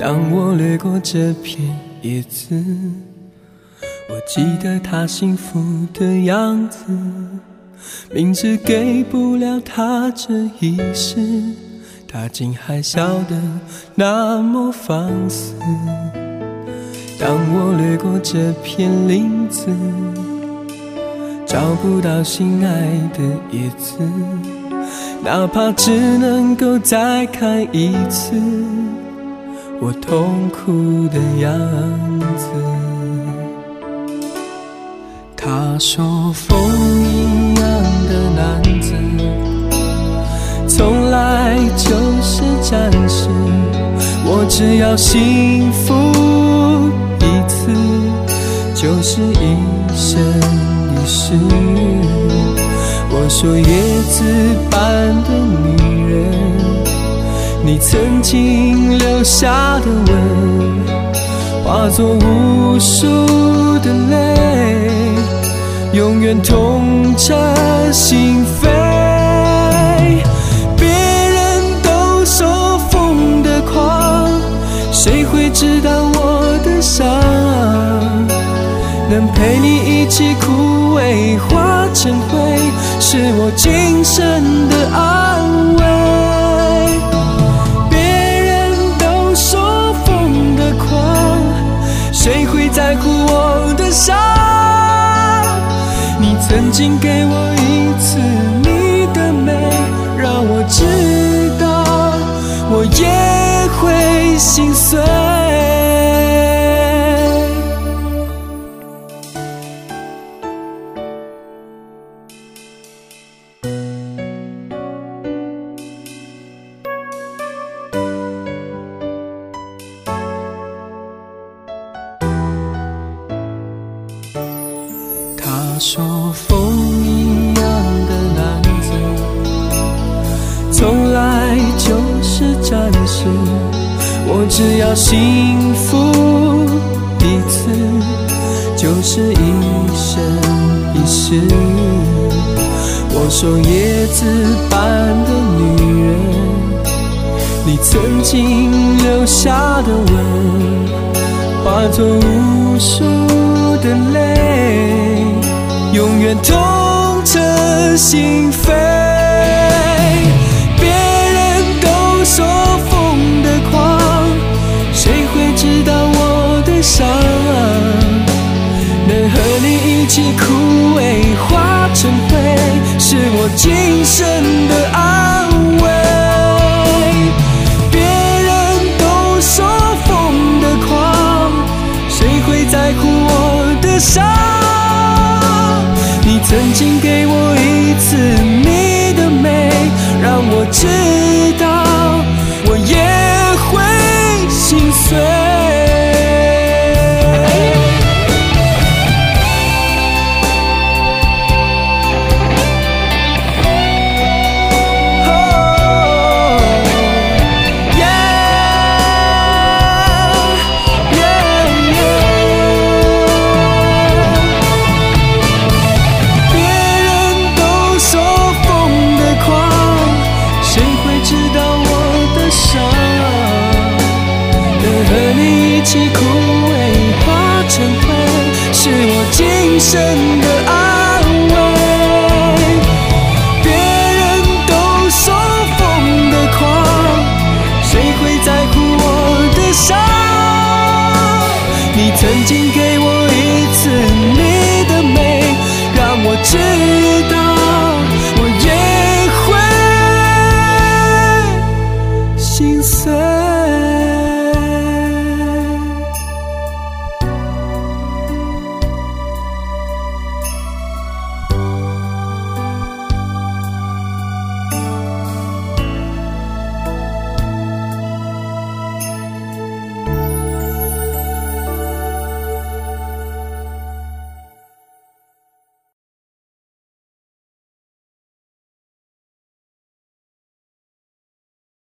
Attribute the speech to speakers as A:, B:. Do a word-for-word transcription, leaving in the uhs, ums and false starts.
A: 当我掠过这片叶子，我记得他幸福的样子，明知给不了他这一世，他竟还笑得那么放肆。当我掠过这片林子，找不到心爱的叶子，哪怕只能够再看一次我痛苦的样子。他说风一样的男子从来就是战士，我只要幸福一次就是一生一世。我说叶子般的女人，你曾经留下的吻化作无数的泪，永远痛彻心扉。别人都说疯得狂，谁会知道我的伤？能陪你一起枯萎化成灰，是我今生的安慰。别人都说疯得狂，谁会在乎我的伤？你曾经给我一次你的美，让我知道我也会心碎。他说风一样的男子从来就是战士，我只要幸福一次就是一生一世。我说叶子般的女人，你曾经留下的吻化作无数的泪，永远痛彻心扉。别人都说疯得狂，谁会知道我的伤？能和你一起枯萎化成灰，是我今生的安慰。别人都说疯得狂，谁会在乎我的伤？你曾经给我一次你的美，让我知道我也会心碎。一起枯萎化成灰，是我今生的安慰。别人都说疯得狂，谁会在乎我的伤？你曾经给